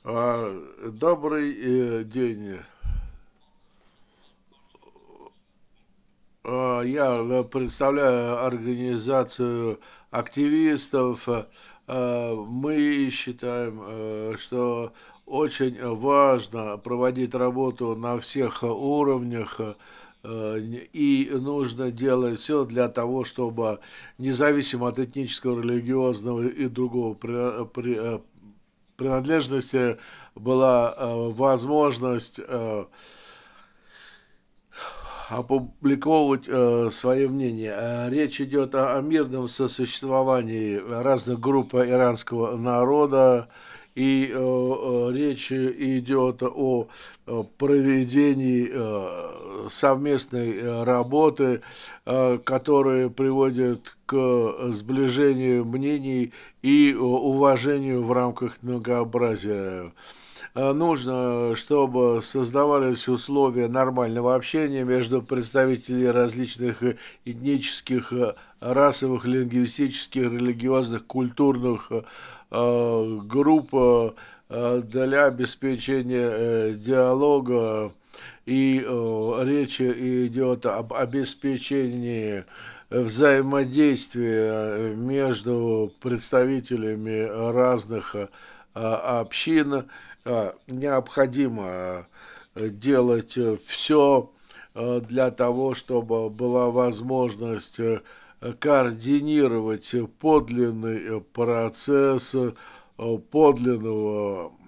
Добрый день. Я представляю организацию активистов. Мы считаем, что очень важно проводить работу на всех уровнях, и нужно делать все для того, чтобы независимо от этнического, религиозного и другого принадлежности была возможность опубликовывать свое мнение. Речь идет о мирном сосуществовании разных групп иранского народа, и речь идет о проведении совместной работы, которая приводит к сближению мнений и уважению в рамках многообразия. Нужно, чтобы создавались условия нормального общения между представителями различных этнических, расовых, лингвистических, религиозных, культурных групп для обеспечения диалога. И речь идет об обеспечении взаимодействия между представителями разных общин. Необходимо делать все для того, чтобы была возможность координировать подлинный процесс подлинного